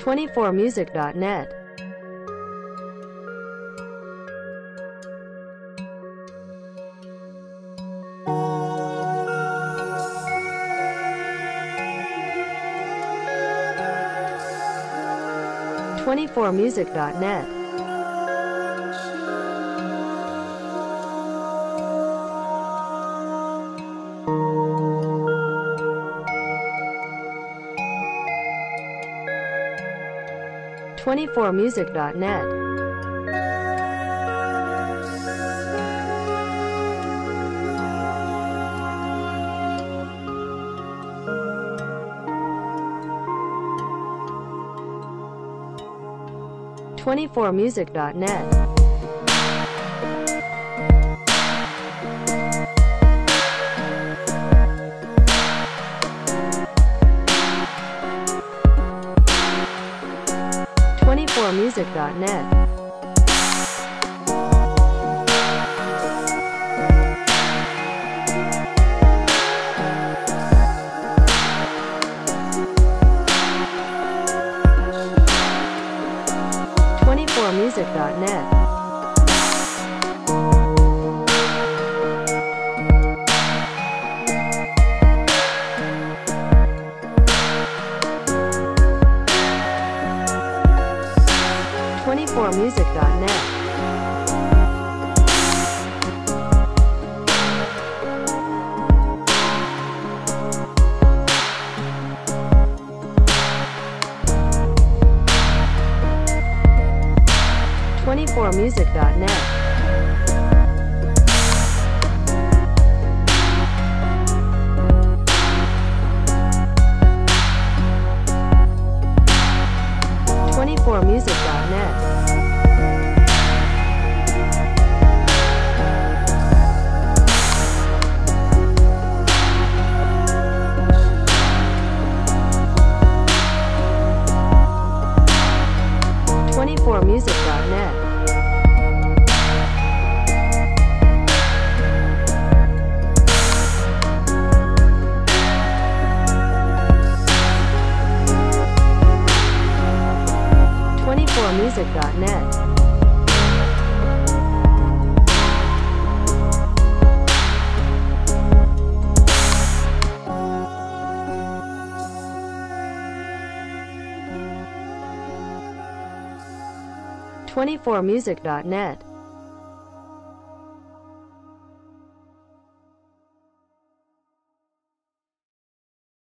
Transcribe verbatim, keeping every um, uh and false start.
twenty-four music dot net twenty-four music dot net twenty-four music dot net twenty-four music dot net twenty-four music dot net twenty-four music dot net twenty-four music dot net twenty-four music dot net twenty-four music dot net twenty-four music dot net twenty-four music dot net twenty-four music dot net